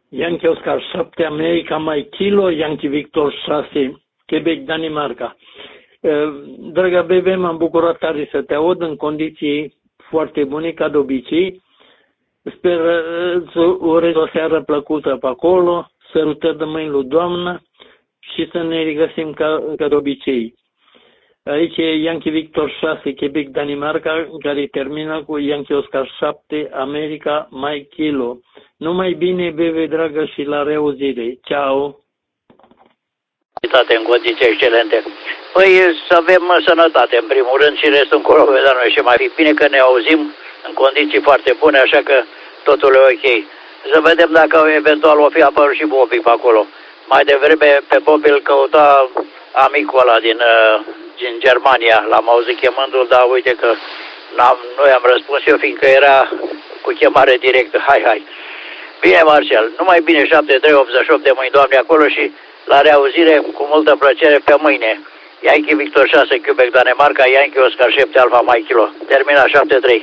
Yankee Oscar 7, America Mike Kilo, Yankee Victor 6, Quebec, Danemarca. Dragă bebe, m-am bucurat tare să te aud în condiții foarte bune, ca de obicei. Sper să urez o seară plăcută pe acolo, sărutări de mâini lui Doamnă și să ne regăsim ca de obicei. Aici e Yankee Victor 6, Quebec, Danemarca, care termină cu Yankee Oscar 7, America, Mike Kilo. Numai bine, bebe dragă, și la reauzire. Ciao! În condiții excelente. Păi să avem sănătate, în primul rând, și restul încolo, dar noi și mai fi bine că ne auzim în condiții foarte bune, așa că totul e ok. Să vedem dacă eventual o fi apărut și Bobby pe acolo. Mai devreme pe Bobby îl căuta amicul ăla din Germania, l-am auzit chemându-l, dar uite că nu i-am răspuns eu, fiindcă era cu chemare directă. Hai. Bine, Marcel, numai bine, 7388 de mâini, Doamne, acolo și la reauzire, cu multă plăcere, pe mâine. Yankee Victor 6, Quebec, Danemarca, Yankee Oscar 7, Alpha Mike Kilo. Termina 73.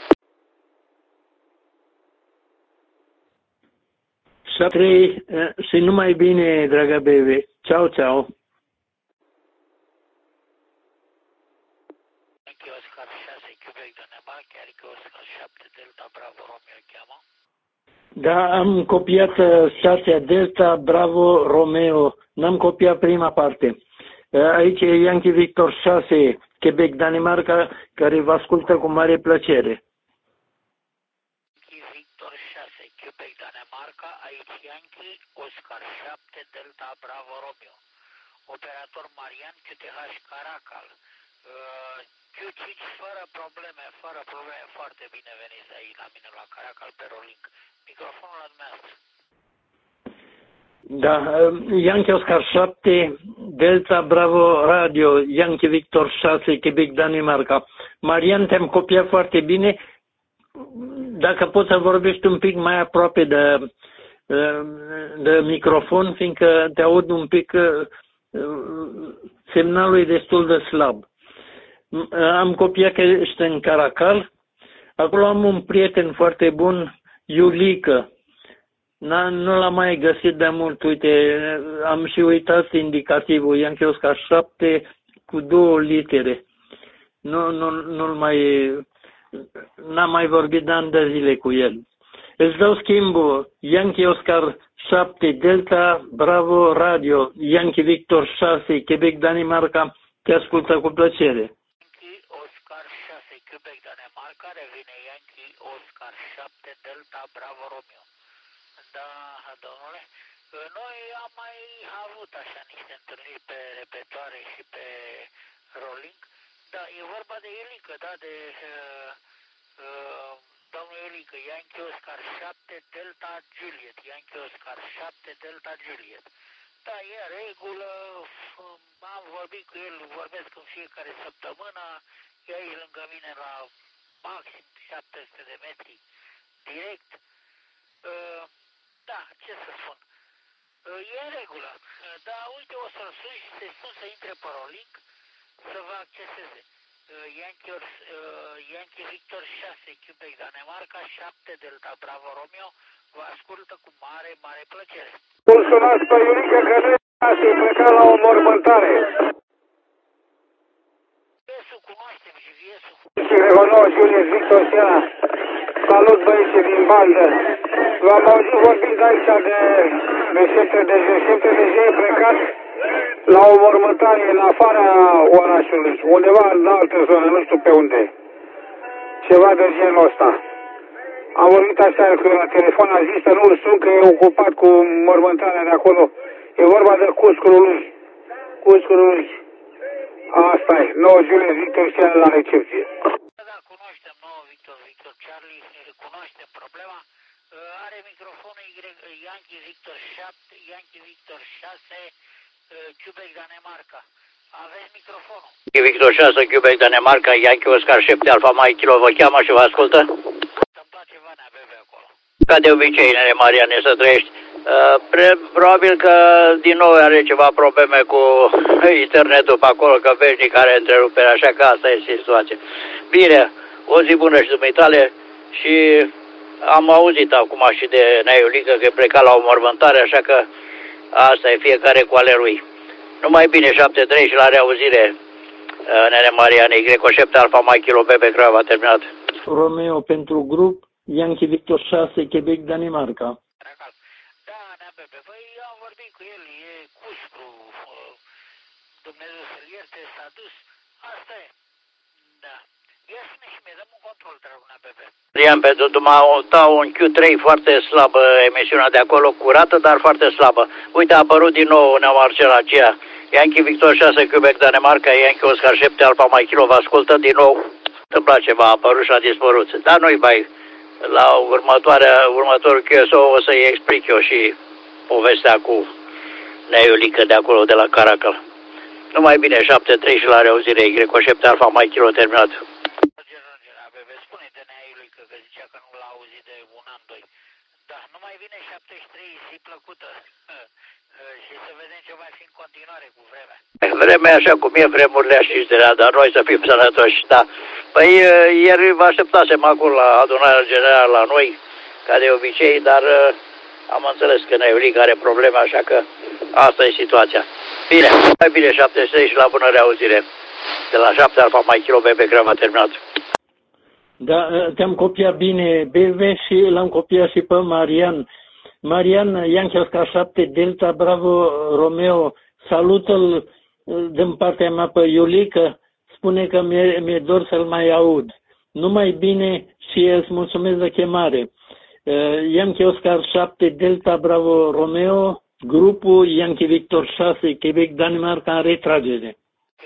73 și numai bine, dragă bebe. Ciao, ciao. Yankee Oscar 6, Quebec, Danemarca, Yankee Oscar 7, Delta, Bravo, Romeo, cheamă. Da, am copiat stația Delta, Bravo, Romeo. N-am copiat prima parte. Aici e Yankee Victor 6, Quebec, Danemarca, care vă ascultă cu mare plăcere. Yankee Victor 6, Quebec, Danemarca, aici Yankee Oscar 7, Delta, Bravo, Romeo. Operator Marian, QTH Caracal. Q5 fără probleme, foarte bine veniți aici la mine la Caracal pe Rolling. Microfonul la dumneavoastră. Da, Yankee Oscar 7, Delta, Bravo, Radio, Yankee Victor 6, Quebec, Danemarca. Marian, te-am copiat foarte bine. Dacă poți să vorbești un pic mai aproape de microfon, fiindcă te aud un pic, semnalul e destul de slab. Am copiat că ești în Caracal. Acolo am un prieten foarte bun, Iulică. Nu l-am mai găsit de mult. Uite, am și uitat indicativul Yankee Oscar 7 cu 2 litere. N-am mai vorbit de ani de zile cu el. Îți dau schimbul Yankee Oscar 7 Delta Bravo Radio Yankee Victor 6 Quebec Danemarca. Te ascultă cu plăcere. Yankee Oscar 6 Quebec Danemarca, revine Yankee Oscar 7 Delta Bravo Romeo. Da, domnule, noi am mai avut așa niște întâlniri pe repetoare și pe rolling. Da, e vorba de Iulică, da, de domnul Iulică, Yankee Oscar 7 Delta Juliet, Yankee Oscar 7 Delta Juliet. Da, e regulă, am vorbit cu el, vorbesc în fiecare săptămână, e aici lângă mine la maxim 700 de metri direct. Da, ce să spun, e în regulă, dar uite, o să-l sun și să-i spun să intre pe Rolink să vă acceseze. Yankee Victor 6, Quebec, Danemarca, 7 Delta Bravo Romeo, vă ascultă cu mare, mare plăcere. Îl sunați pe Iulică că nu e plecat la o mormântare. Viesul, cunoaștem și Viesul. Și Revonou, Julius, Victor Sena. Salut băieții din bandă. V-am auzit vorbind aici de șepte de zi. Șepte de zi e plecat la o mormântare în afara orașului, undeva în altă zonă, nu știu pe unde. Ceva de genul ăsta. Am vorbit așa cu la telefon, a zis să nu-l sun că e ocupat cu mormântarea de acolo. E vorba de cuscurul lui. Cuscurul lui. Asta e. 9 Julius Victor Sena la recepție. Da, cunoaștem 9 Victor Charlie, cunoaștem problema. Are microfonul Yankee Victor 7, Yankee Victor 6, Quebec, Danemarca. Aveți microfonul. Yankee Victor 6, Quebec, Danemarca, Yankee Oscar 7, Alpha Mike Kilo, vă cheamă și vă ascultă? Să-mi place Vanea Bebe acolo. Ca de obicei, nene Mariane, să trăiești. Probabil că din nou are ceva probleme cu internetul pe acolo, că veșnic are întrerupere, așa că asta este situația. Bine, o zi bună și dumitale și Am auzit acum și de Neiulică că e plecat la o mormântare, așa că asta e fiecare cu ale lui. Numai bine, 7-3 și la reauzire, Nene Marian, Y7 Alfa Mike Kilo Bebe Craiova, terminat. Romeo pentru grup, Yankee Victor 6, Quebec, Danemarca. Da, Nea Pepe, păi am vorbit cu el, e cușcru, Dumnezeu să-l ierte, s-a dus, asta e, da. Ia să-mi și mie, dăm un control, te rog, Nea Pepe. Ian, pentru dumneavoastră un Q3 foarte slabă, emisiunea de acolo, curată, dar foarte slabă. Uite, a apărut din nou Nea Marcel aceea. Yankee Victor 6, Quebec, Danemarca, Yankee Oscar 7, Alfa Mike Kilo, vă ascultă din nou. Întâmplat ceva, a apărut și a dispărut. Dar nu-i mai, la următorul QSO o să-i explic eu și povestea cu Neiulică de acolo, de la Caracal. Numai bine, 7-3 și la reauzire, Y7 Alfa Mike Kilo, terminat. Spune de Neiulică că zicea că nu l-a auzit de un an, doi. Da, numai bine 73, zi plăcută. Și să vedem ce mai fi în continuare cu vremea. Vremea așa cum e, vremurile aștișterea, dar noi să fim sănătoși, da. Păi ieri vă așteptasem acolo la adunarea generală la noi, ca de obicei, dar am înțeles că Neiulică are probleme, așa că asta e situația. Bine, mai bine 76 și la bună reauzire. De la 7 Alfa Mike Kilo Bebe Craiova, terminat. Da, te-am copiat bine, BV, și l-am copiat și pe Marian. Marian, Yankee Oscar 7, Delta, Bravo, Romeo, salută-l din partea mea pe Iulică, spune că mi-e dor să-l mai aud. Numai bine și îți mulțumesc de chemare. Yankee Oscar 7, Delta, Bravo, Romeo, grupul Yankee Victor 6, Quebec, Danemarca, în retragere.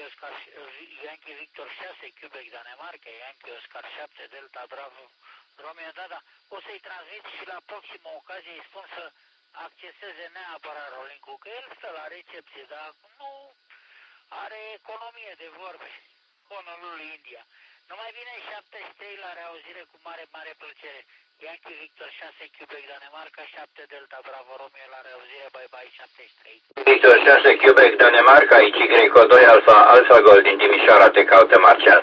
Yankee Victor 6, Quebec, Danemarca, Yankee Oscar 7, Delta, Bravo, Romeo, da, da. O să-i transmit și la próxima ocazie îi spun să acceseze neapărat Rolinku, că el stă la recepție, dar nu are economie de vorbe, Honolulu, India. Numai bine 73 la reauzire cu mare, mare plăcere. Yankee Victor 6, Quebec, Danemarca, 7 Delta, Bravo, Romeo la reauzire, bye bye 73. Victor 6, Quebec, Danemarca, aici Y2 Alfa, Alfa Gold din Timișoara, te caută Marcel.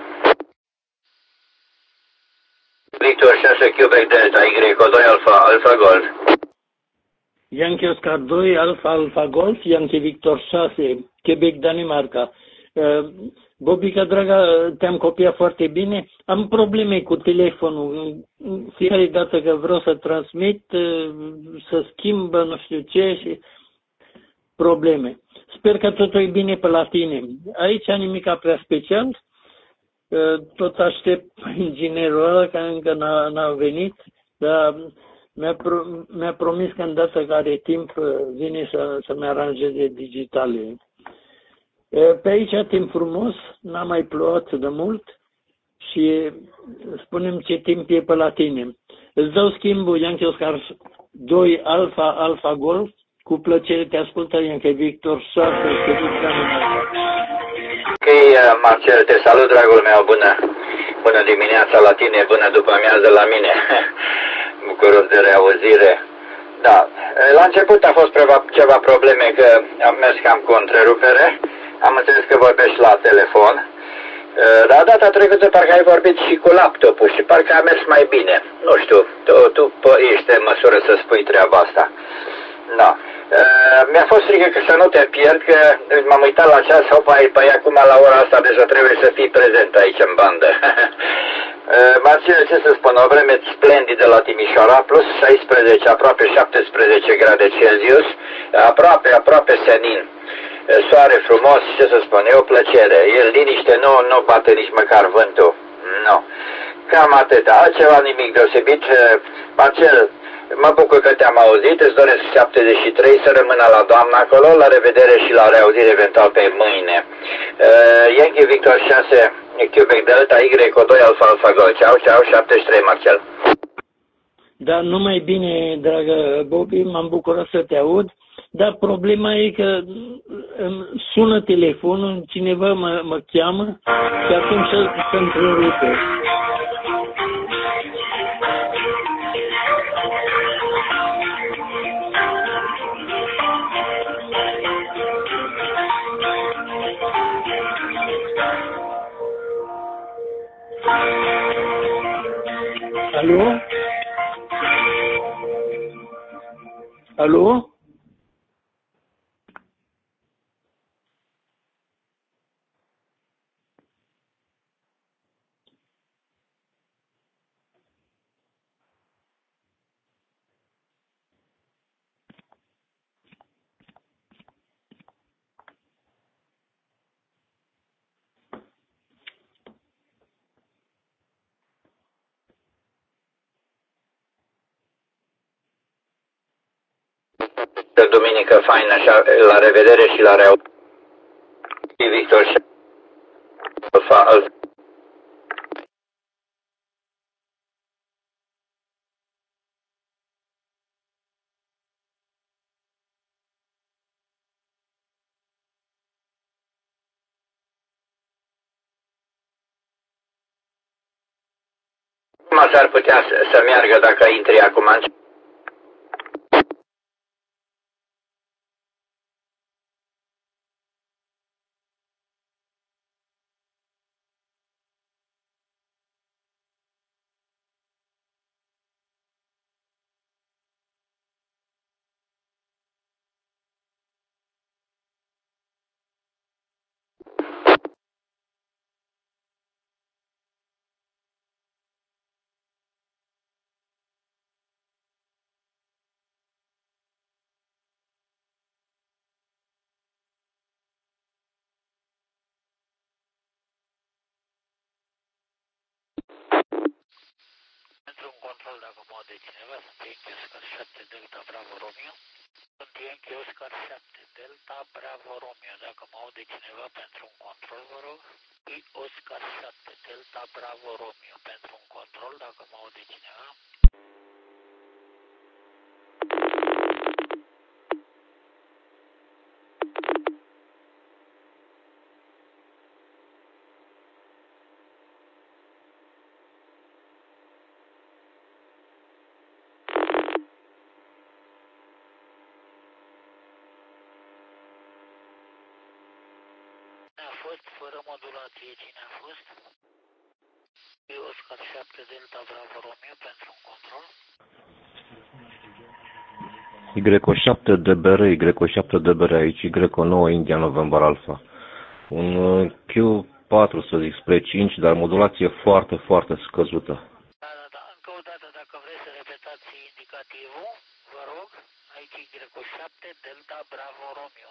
Victor 6, Quebec, Delta, Y2 Alfa, Alfa Gold. Yankee Oscar 2, Alfa, Alfa Golf, Yankee Victor 6, Quebec, Danemarca. Bobica, dragă, te-am copiat foarte bine. Am probleme cu telefonul. Fiecare dată că vreau să transmit, să schimbă nu știu ce și probleme. Sper că totul e bine pe la tine. Aici nimic prea special. Tot aștept inginerul ăla, că încă n-a venit, dar mi-a promis că îndată că are timp vine să-mi aranjeze digitale. Pe aici timp frumos, n-a mai plouat de mult și spunem ce timp e pe la tine. Îți dau schimbul Yankee Oscar 2 Alfa, Alfa Golf, cu plăcere te ascultă Yankee Victor 6, Ok, Marcel, te salut, dragul meu, bună dimineața la tine, bună după amiază la mine, bucuros de reauzire. Da, la început a fost ceva probleme, că am mers cam cu o întrerupere, am înțeles că vorbești la telefon, dar data trecută parcă ai vorbit și cu laptopul și parcă a mers mai bine. Nu știu, tu ești în măsură să spui treaba asta. Da. Mi-a fost frică că să nu te pierd, că m-am uitat la ceas, păi acum la ora asta deja trebuie să fii prezent aici în bandă. Marcel, ce să spun, o vreme splendidă la Timișoara, plus 16, aproape 17 grade Celsius, aproape senin. Soare frumos, ce să spun, e o plăcere, e liniște, nu bate nici măcar vântul, nu. Cam atât, altceva nimic deosebit. Marcel, mă bucur că te-am auzit, îți doresc 73, să rămână la doamna acolo, la revedere și la reauzire eventual pe mâine. Yankee Victor 6, Quebec Delta, Y2 Alfa Alfa Gold, ceau, 73, Marcel. Da, numai bine, dragă Bobby, m-am bucurat să te aud, dar problema e că sună telefonul, cineva mă cheamă și atunci se întrerupe. Alo? Alo? Duminică faină, la revedere și la reauzire. Victor Alfa. Cum s-ar putea să meargă dacă intri acum în... Pentru un control, dacă mă aude cineva, sunt Yankee Oscar 7 Delta Bravo Romeo. Sunt Yankee Oscar 7 Delta Bravo Romeo. Dacă mă aude cineva pentru un control, vă rog. Oscar 7 Delta Bravo Romeo. Pentru un control, dacă mă aude cineva. A fost fără modulație. Cine a fost? Oscar 7 Delta Bravo Romeo pentru un control. Y7 DBR, Y7 DBR aici, Y9 India November Alpha. Un Q4, să zic, spre 5, dar modulație foarte, foarte scăzută. Da. Încă o dată, dacă vreți să repetați indicativul, vă rog, aici Y7 Delta Bravo Romeo.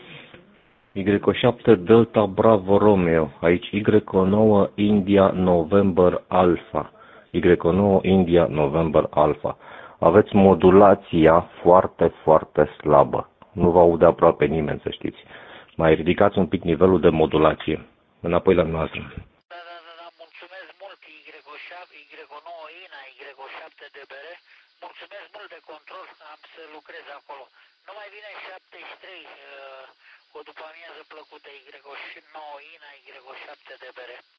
Y7 Delta Bravo Romeo, aici Y9 India November Alpha. Y9 India November Alpha. Aveți modulația foarte, foarte slabă. Nu vă aude aproape nimeni, să știți. Mai ridicați un pic nivelul de modulație. Înapoi la noastră. Da, mulțumesc mult, Y9 INA, Y7 DBR, mulțumesc mult de control, am să lucrez acolo. Nu mai vine 73, o după amiază plăcută, Y9 INA, Y7 DBR.